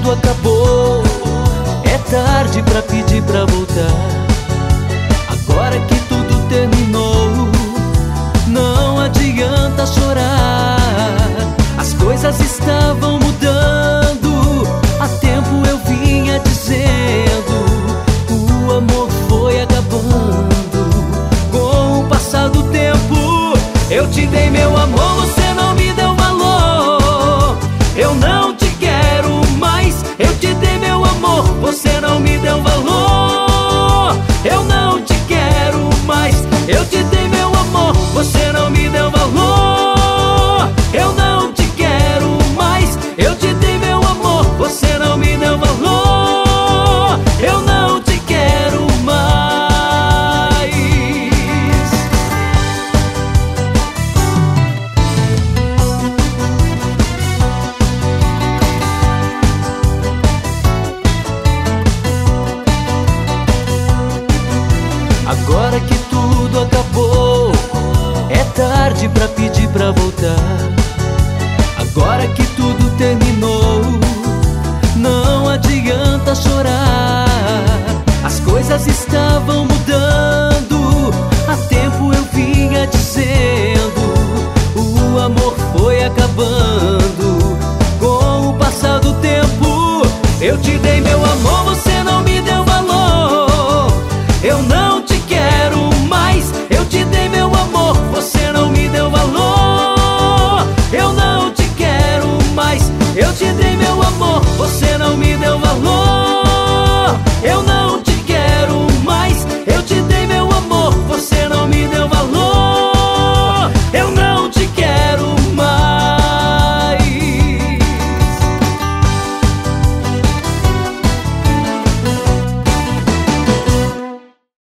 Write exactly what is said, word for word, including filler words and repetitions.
tudo acabou, é tarde pra pedir pra voltar. Agora que tudo terminou, não adianta chorar. As coisas estavam mudando, há tempo eu vinha dizendo. O amor foi acabando. Com o passar do tempo, eu te dei meu amor, você não me deu valor. Eu não te quero mais, eu te dei meu amor, você não me deu valor. Eu não te quero mais, eu te dei meu amor, você não me deu valor. Eu não te quero mais, eu te dei meu amor, você não me deu valor. Eu não te quero mais. Agora que tudo acabou, é tarde pra pedir pra voltar. Agora que tudo terminou, não adianta chorar. As coisas estavam mudando, há tempo eu vinha dizendo. O amor foi acabando. Com o passar do tempo, eu te dei meu amor, você não me deu valor. Eu não te quero mais, eu te dei meu amor, você não me deu valor. Eu não te quero mais, eu te dei